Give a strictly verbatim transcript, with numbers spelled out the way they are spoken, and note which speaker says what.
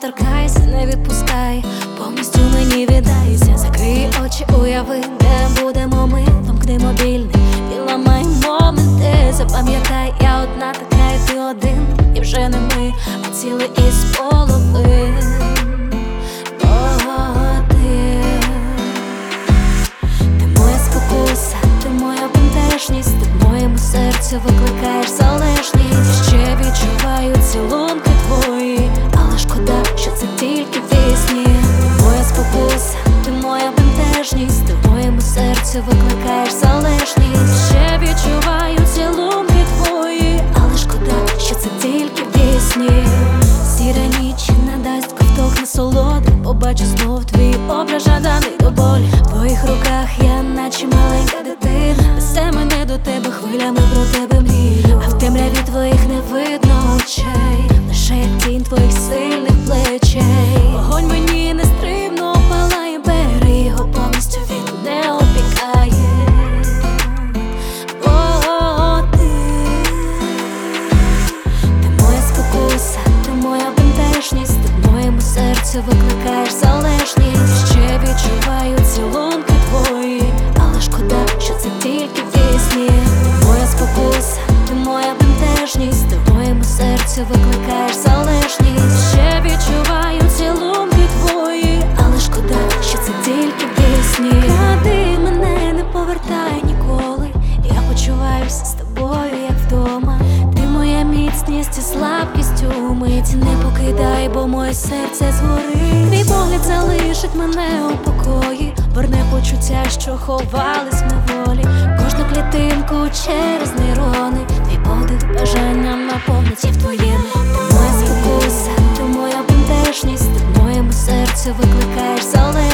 Speaker 1: торкайся, не відпускай, повністю мені віддайся. Закрий очі, уяви, де будемо ми. Вимкни мобільний і ламай моменти. Запам'ятай, я одна така, і ти один. І вже не ми, а цілий із половин. О, ти Ти моя спокуса, ти моя бентежність. Ти в моєму серці викликаєш залежність. Ще відчуваю цілунки твої, але шкода, що це тільки вісні. Ти моя спокуса, ти моя бентежність. Ти в моєму серці викликаєш залежність. Ще відчуваю цілунки твої, але шкода, що це тільки вісні. Сіра ніч надасть ковток насолоди. Побачу знов твій образ, жаданий до болі. В твоїх руках я наче маленька дитина. Несе мене до тебе, хвилями про тебе мрію. А в темряві твоїх не видно очей, лише як тінь твоїх сильних плечей. Вогонь мені нестримно палає, бери його повністю, він не опікає. О, ти Ти моя спокуса, ти моя бентежність. Ти в моєму серці викликаєш залежність. Ще відчуваю цілунки твої, але шкода, що це тільки вісні. Ти моя спокуса, ти моя бентежність. Ти в моєму серці викликаєш залежність. Ще відчуваю цілунки твої, але шкода, що це тільки вісні. Кради мене, не повертай ніколи. Я почуваюся з тобою, як вдома. Ти моя міцність і слабкість у миті. Не покидай, бо моє серце згорить. Твій погляд залишить мене у покої, верне почуття, що ховались в неволі. Кожну клітинку через нейрони. Твій подих бажанням наповнить і в твоєму. Ти моя спокуса, ти моя бентежність. Ти в моєму серці викликаєш залежність.